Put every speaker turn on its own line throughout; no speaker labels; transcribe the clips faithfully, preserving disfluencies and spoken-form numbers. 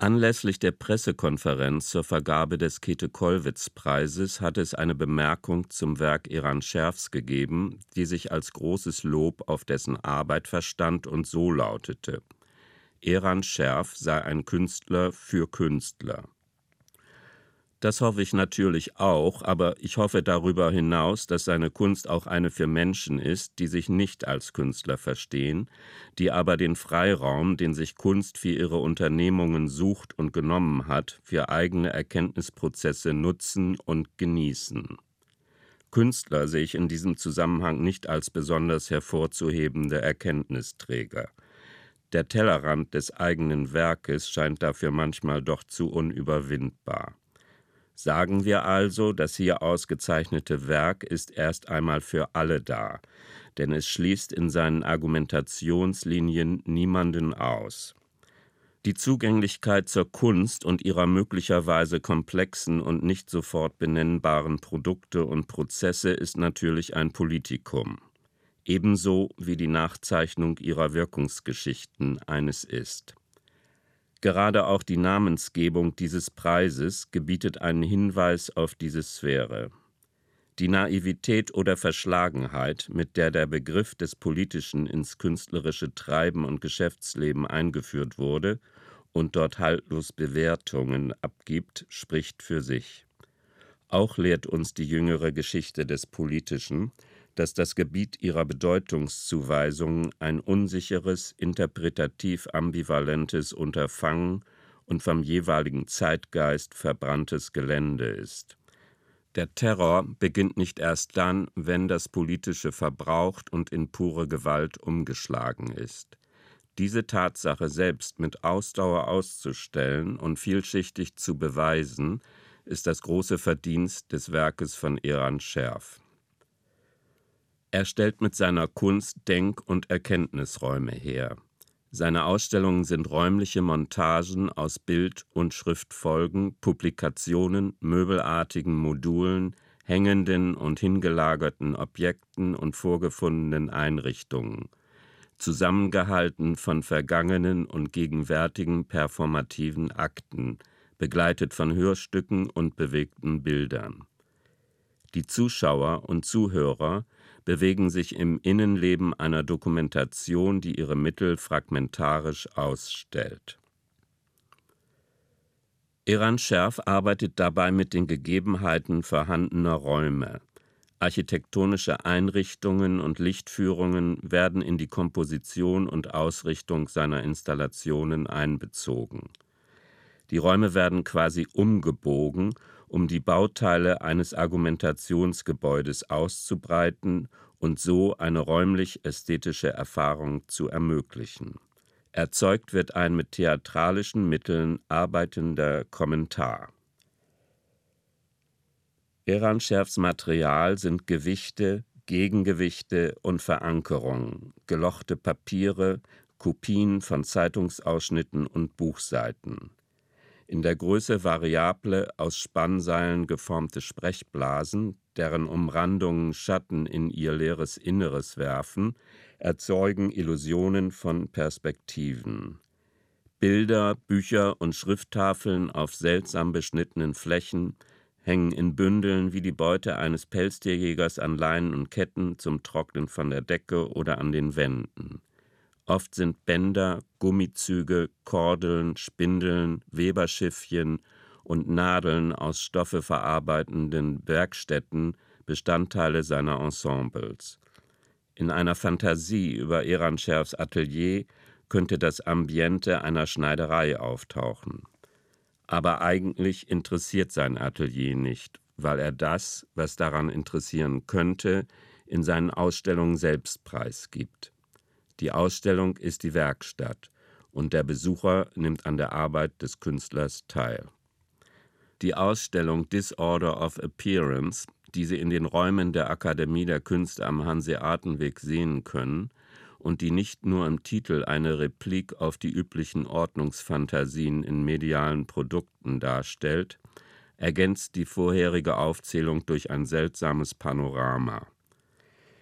Anlässlich der Pressekonferenz zur Vergabe des Käthe-Kollwitz-Preises hat es eine Bemerkung zum Werk Eran Scherfs gegeben, die sich als großes Lob auf dessen Arbeit verstand und so lautete: Eran Scherf sei ein Künstler für Künstler. Das hoffe ich natürlich auch, aber ich hoffe darüber hinaus, dass seine Kunst auch eine für Menschen ist, die sich nicht als Künstler verstehen, die aber den Freiraum, den sich Kunst für ihre Unternehmungen sucht und genommen hat, für eigene Erkenntnisprozesse nutzen und genießen. Künstler sehe ich in diesem Zusammenhang nicht als besonders hervorzuhebende Erkenntnisträger. Der Tellerrand des eigenen Werkes scheint dafür manchmal doch zu unüberwindbar. Sagen wir also, das hier ausgezeichnete Werk ist erst einmal für alle da, denn es schließt in seinen Argumentationslinien niemanden aus. Die Zugänglichkeit zur Kunst und ihrer möglicherweise komplexen und nicht sofort benennbaren Produkte und Prozesse ist natürlich ein Politikum, ebenso wie die Nachzeichnung ihrer Wirkungsgeschichten eines ist. Gerade auch die Namensgebung dieses Preises gebietet einen Hinweis auf diese Sphäre. Die Naivität oder Verschlagenheit, mit der der Begriff des Politischen ins künstlerische Treiben und Geschäftsleben eingeführt wurde und dort haltlos Bewertungen abgibt, spricht für sich. Auch lehrt uns die jüngere Geschichte des Politischen, dass das Gebiet ihrer Bedeutungszuweisung ein unsicheres, interpretativ ambivalentes Unterfangen und vom jeweiligen Zeitgeist verbranntes Gelände ist. Der Terror beginnt nicht erst dann, wenn das Politische verbraucht und in pure Gewalt umgeschlagen ist. Diese Tatsache selbst mit Ausdauer auszustellen und vielschichtig zu beweisen, ist das große Verdienst des Werkes von Eran Scherf. Er stellt mit seiner Kunst Denk- und Erkenntnisräume her. Seine Ausstellungen sind räumliche Montagen aus Bild- und Schriftfolgen, Publikationen, möbelartigen Modulen, hängenden und hingelagerten Objekten und vorgefundenen Einrichtungen, zusammengehalten von vergangenen und gegenwärtigen performativen Akten, begleitet von Hörstücken und bewegten Bildern. Die Zuschauer und Zuhörer bewegen sich im Innenleben einer Dokumentation, die ihre Mittel fragmentarisch ausstellt. Eran Scherf arbeitet dabei mit den Gegebenheiten vorhandener Räume. Architektonische Einrichtungen und Lichtführungen werden in die Komposition und Ausrichtung seiner Installationen einbezogen. Die Räume werden quasi umgebogen, um die Bauteile eines Argumentationsgebäudes auszubreiten und so eine räumlich-ästhetische Erfahrung zu ermöglichen. Erzeugt wird ein mit theatralischen Mitteln arbeitender Kommentar. Eran Scherfs Material sind Gewichte, Gegengewichte und Verankerungen, gelochte Papiere, Kopien von Zeitungsausschnitten und Buchseiten. In der Größe variable, aus Spannseilen geformte Sprechblasen, deren Umrandungen Schatten in ihr leeres Inneres werfen, erzeugen Illusionen von Perspektiven. Bilder, Bücher und Schrifttafeln auf seltsam beschnittenen Flächen hängen in Bündeln wie die Beute eines Pelztierjägers an Leinen und Ketten zum Trocknen von der Decke oder an den Wänden. Oft sind Bänder, Gummizüge, Kordeln, Spindeln, Weberschiffchen und Nadeln aus Stoffe verarbeitenden Werkstätten Bestandteile seiner Ensembles. In einer Fantasie über Eran Scherfs Atelier könnte das Ambiente einer Schneiderei auftauchen. Aber eigentlich interessiert sein Atelier nicht, weil er das, was daran interessieren könnte, in seinen Ausstellungen selbst preisgibt. Die Ausstellung ist die Werkstatt und der Besucher nimmt an der Arbeit des Künstlers teil. Die Ausstellung Disorder of Appearance, die Sie in den Räumen der Akademie der Künste am Hanseatenweg sehen können und die nicht nur im Titel eine Replik auf die üblichen Ordnungsfantasien in medialen Produkten darstellt, ergänzt die vorherige Aufzählung durch ein seltsames Panorama.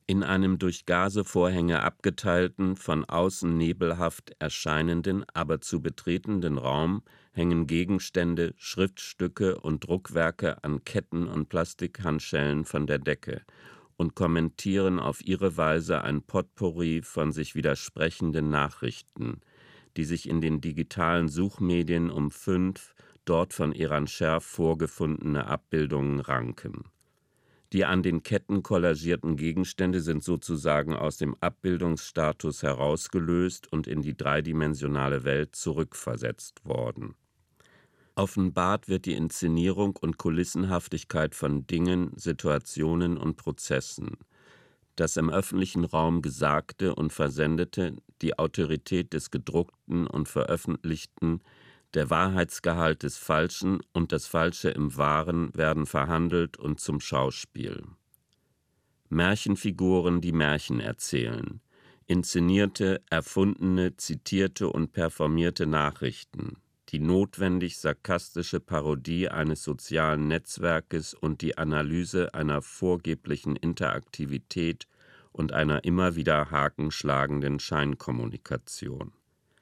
In einem durch Gasevorhänge abgeteilten, von außen nebelhaft erscheinenden, aber zu betretenden Raum hängen Gegenstände, Schriftstücke und Druckwerke an Ketten und Plastikhandschellen von der Decke und kommentieren auf ihre Weise ein Potpourri von sich widersprechenden Nachrichten, die sich in den digitalen Suchmedien um fünf dort von Eran Scherf vorgefundene Abbildungen ranken. Die an den Ketten kollagierten Gegenstände sind sozusagen aus dem Abbildungsstatus herausgelöst und in die dreidimensionale Welt zurückversetzt worden. Offenbart wird die Inszenierung und Kulissenhaftigkeit von Dingen, Situationen und Prozessen, das im öffentlichen Raum Gesagte und Versendete, die Autorität des Gedruckten und Veröffentlichten, der Wahrheitsgehalt des Falschen und das Falsche im Wahren werden verhandelt und zum Schauspiel. Märchenfiguren, die Märchen erzählen, inszenierte, erfundene, zitierte und performierte Nachrichten, die notwendig sarkastische Parodie eines sozialen Netzwerkes und die Analyse einer vorgeblichen Interaktivität und einer immer wieder hakenschlagenden Scheinkommunikation.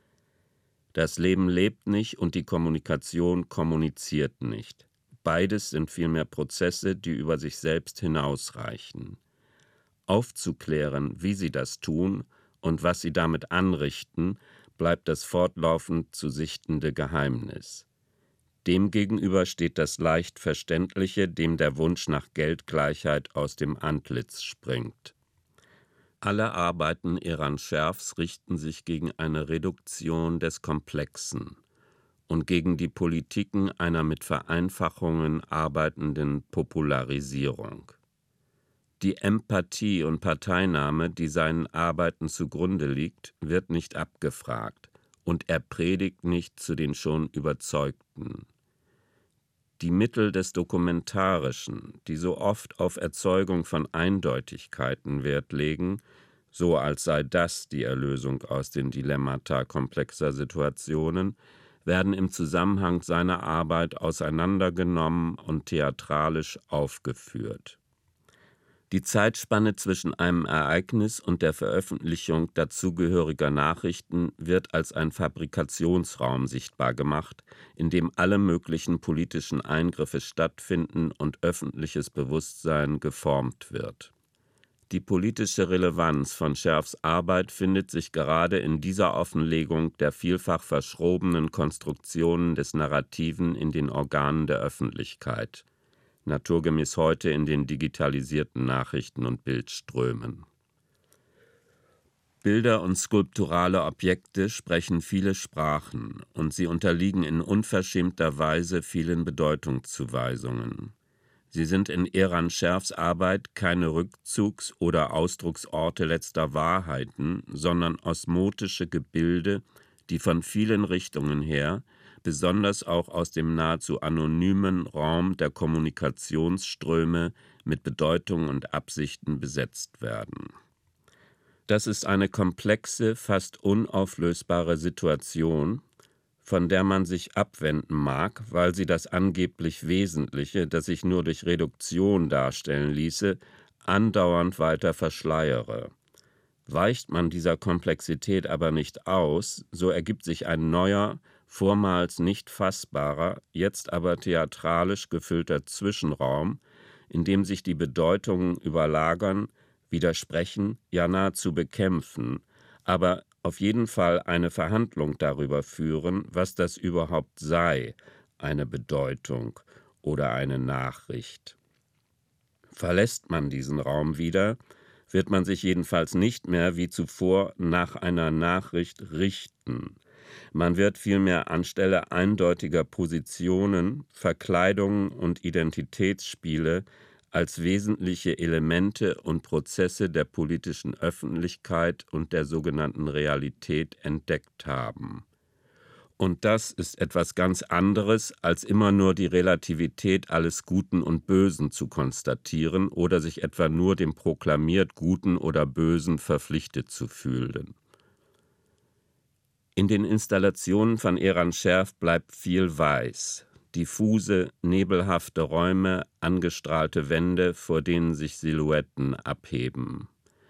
Das Leben lebt nicht und die Kommunikation kommuniziert nicht. Beides sind vielmehr Prozesse, die über sich selbst hinausreichen. Aufzuklären, wie sie das tun und was sie damit anrichten, bleibt das fortlaufend zu sichtende Geheimnis. Demgegenüber steht das leicht Verständliche, dem der Wunsch nach Geldgleichheit aus dem Antlitz springt. Alle Arbeiten Eran Scherfs richten sich gegen eine Reduktion des Komplexen und gegen die Politiken einer mit Vereinfachungen arbeitenden Popularisierung. Die Empathie und Parteinahme, die seinen Arbeiten zugrunde liegt, wird nicht abgefragt, und er predigt nicht zu den schon Überzeugten. Die Mittel des Dokumentarischen, die so oft auf Erzeugung von Eindeutigkeiten Wert legen, so als sei das die Erlösung aus den Dilemmata komplexer Situationen, werden im Zusammenhang seiner Arbeit auseinandergenommen und theatralisch aufgeführt. Die Zeitspanne zwischen einem Ereignis und der Veröffentlichung dazugehöriger Nachrichten wird als ein Fabrikationsraum sichtbar gemacht, in dem alle möglichen politischen Eingriffe stattfinden und öffentliches Bewusstsein geformt wird. Die politische Relevanz von Scherfs Arbeit findet sich gerade in dieser Offenlegung der vielfach verschrobenen Konstruktionen des Narrativen in den Organen der Öffentlichkeit, naturgemäß heute in den digitalisierten Nachrichten- und Bildströmen. Bilder und skulpturale Objekte sprechen viele Sprachen und sie unterliegen in unverschämter Weise vielen Bedeutungszuweisungen. Sie sind in Eran Scherfs Arbeit keine Rückzugs- oder Ausdrucksorte letzter Wahrheiten, sondern osmotische Gebilde, die von vielen Richtungen her, besonders auch aus dem nahezu anonymen Raum der Kommunikationsströme mit Bedeutung und Absichten besetzt werden. Das ist eine komplexe, fast unauflösbare Situation, von der man sich abwenden mag, weil sie das angeblich Wesentliche, das sich nur durch Reduktion darstellen ließe, andauernd weiter verschleiere. Weicht man dieser Komplexität aber nicht aus, so ergibt sich ein neuer, vormals nicht fassbarer, jetzt aber theatralisch gefüllter Zwischenraum, in dem sich die Bedeutungen überlagern, widersprechen, ja nahezu bekämpfen, aber auf jeden Fall eine Verhandlung darüber führen, was das überhaupt sei, eine Bedeutung oder eine Nachricht. Verlässt man diesen Raum wieder, wird man sich jedenfalls nicht mehr wie zuvor nach einer Nachricht richten. Man wird vielmehr anstelle eindeutiger Positionen, Verkleidungen und Identitätsspiele als wesentliche Elemente und Prozesse der politischen Öffentlichkeit und der sogenannten Realität entdeckt haben. Und das ist etwas ganz anderes, als immer nur die Relativität alles Guten und Bösen zu konstatieren oder sich etwa nur dem proklamiert Guten oder Bösen verpflichtet zu fühlen. In den Installationen von Eran Scherf bleibt viel weiß. Diffuse, nebelhafte Räume, angestrahlte Wände, vor denen sich Silhouetten abheben.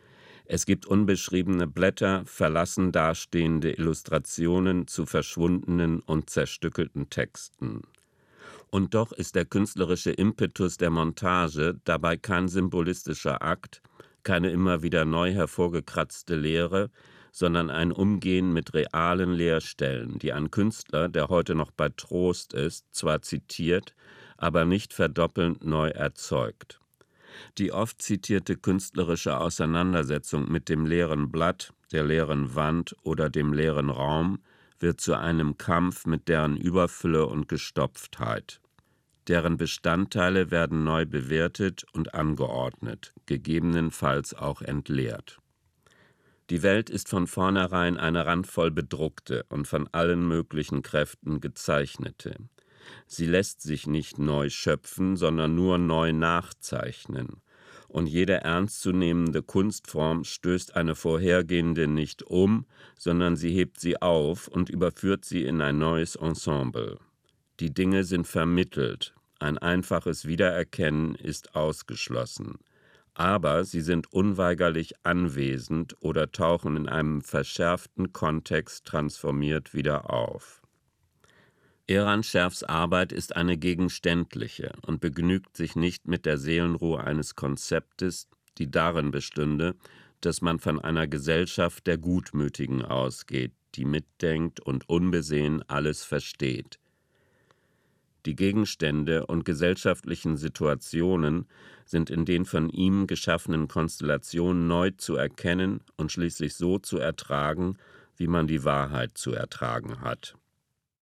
Es gibt unbeschriebene Blätter, verlassen dastehende Illustrationen zu verschwundenen und zerstückelten Texten. Und doch ist der künstlerische Impetus der Montage dabei kein symbolistischer Akt, keine immer wieder neu hervorgekratzte Lehre, sondern ein Umgehen mit realen Leerstellen, die ein Künstler, der heute noch bei Trost ist, zwar zitiert, aber nicht verdoppelnd neu erzeugt. Die oft zitierte künstlerische Auseinandersetzung mit dem leeren Blatt, der leeren Wand oder dem leeren Raum wird zu einem Kampf mit deren Überfülle und Gestopftheit. Deren Bestandteile werden neu bewertet und angeordnet, gegebenenfalls auch entleert. Die Welt ist von vornherein eine randvoll bedruckte und von allen möglichen Kräften gezeichnete. Sie lässt sich nicht neu schöpfen, sondern nur neu nachzeichnen. Und jede ernstzunehmende Kunstform stößt eine vorhergehende nicht um, sondern sie hebt sie auf und überführt sie in ein neues Ensemble. Die Dinge sind vermittelt, ein einfaches Wiedererkennen ist ausgeschlossen. Aber sie sind unweigerlich anwesend oder tauchen in einem verschärften Kontext transformiert wieder auf. Eran Scherfs Arbeit ist eine gegenständliche und begnügt sich nicht mit der Seelenruhe eines Konzeptes, die darin bestünde, dass man von einer Gesellschaft der Gutmütigen ausgeht, die mitdenkt und unbesehen alles versteht. Die Gegenstände und gesellschaftlichen Situationen sind in den von ihm geschaffenen Konstellationen neu zu erkennen und schließlich so zu ertragen, wie man die Wahrheit zu ertragen hat.